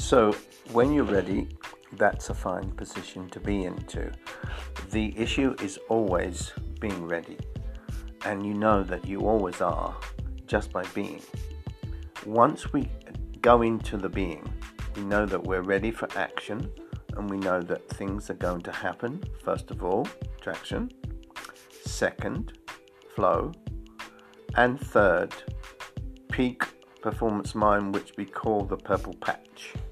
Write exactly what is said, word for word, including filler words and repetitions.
So when you're ready, that's a fine position to be into. The issue is always being ready, and you know that you always are just by being. Once we go into the being, we know that we're ready for action, and we know that things are going to happen. First of all, traction. Second, flow. And third, peak performance mind, which we call the purple patch.